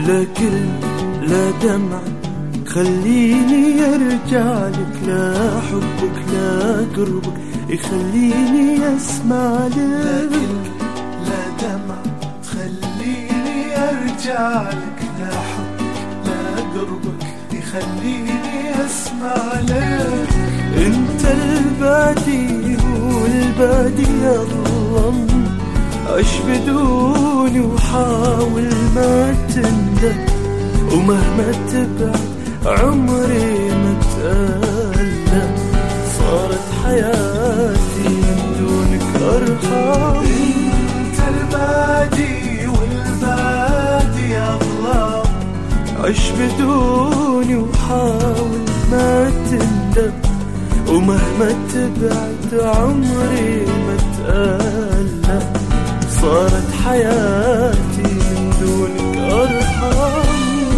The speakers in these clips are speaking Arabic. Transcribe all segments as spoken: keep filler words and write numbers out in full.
لا كلمة لا دمعة خليني ارجع لك، لا حبك لا قربك يخليني اسمع لك. لا دمعة خليني ارجع لك، لا حبك لا قربك يخليني اسمع لك. انت البادي والبادي يظلم، عش بدوني وحاول ما تندم، ومهما تبعد عمري ما تألم. صارت حياتي من دونك أرحم. انت البادي والبادي أظلم، عش بدوني وحاول ما تندم، ومهما تبعد عمري ما تألم. صارت حياتي من دونك أرحم.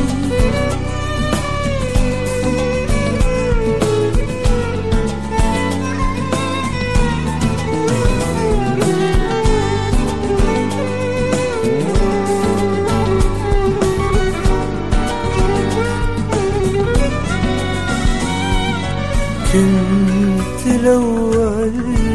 كنت الأول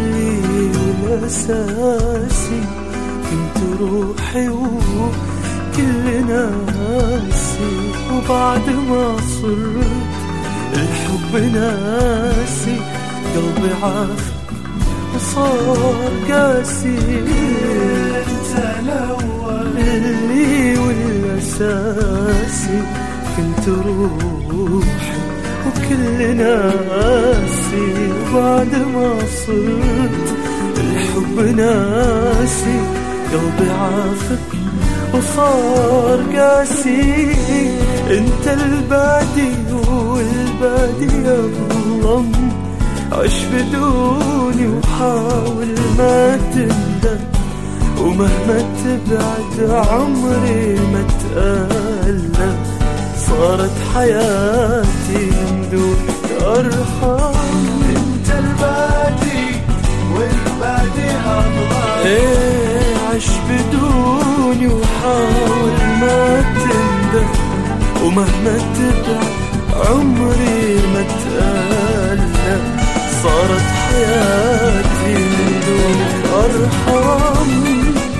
والأساسي، كنت روحي وكل ناسي، وبعد ما صرت الحب ناسي قلبي عافك وصار قاسي. انت الأول اللي والأساسي، كنت روحي وكل ناسي، وبعد ما صرت الحب ناسي قلبي عافك وصار قاسي. انت البادي والبادي يظلم، عش بدوني وحاول ما تندم، ومهما تبعد عمري ما تألم. صارت حياتي من دونك أرحم. انت البادي والبادي أظلم، ايه عش بدوني وحاول ما تندم، ومهما تبعد عمري ما تألم. صارت حياتي من دونك أرحم.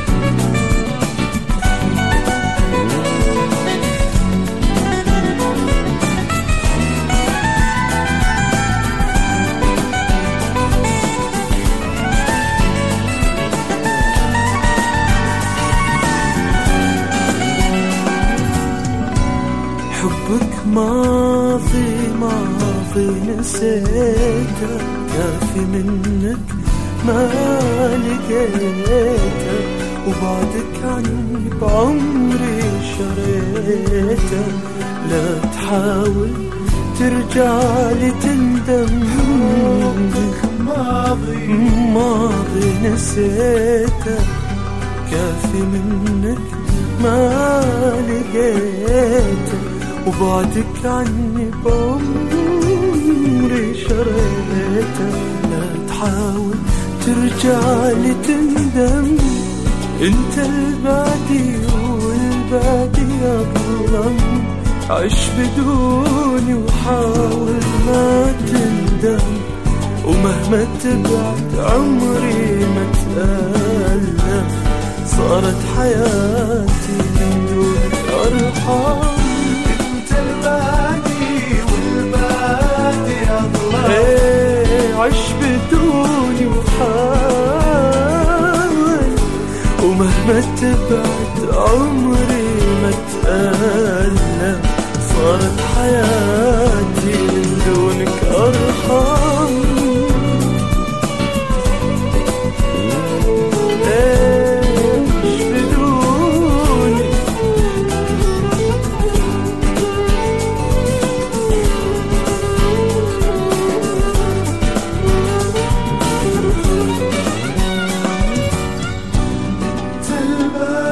حبك ماضي ماضي نسيته، كافي منك ما لقيته، وبعدك عني بعمري شريته. لا تحاول ترجع لي تندم، حبك ماضي ماضي نسيته، كافي منك ما لقيته، وبعدك عني بعمري شريته. لا تحاول ترجع لي تندم. انت البادي والبادي يظلم، عش بدوني وحاول ما تندم، ومهما تبعد عمري ما تألم. صارت حياتي من دونك أرحم. انت البادي والبادي أظلم، ايه عش بدوني وحاول، ومهما تبعد عمري ما تألم. صارت حياتي من دونك أرحم.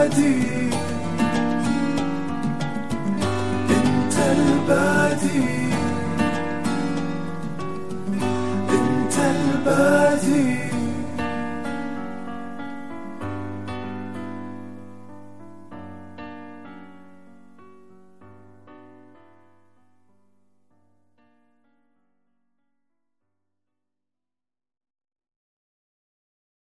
انت البادي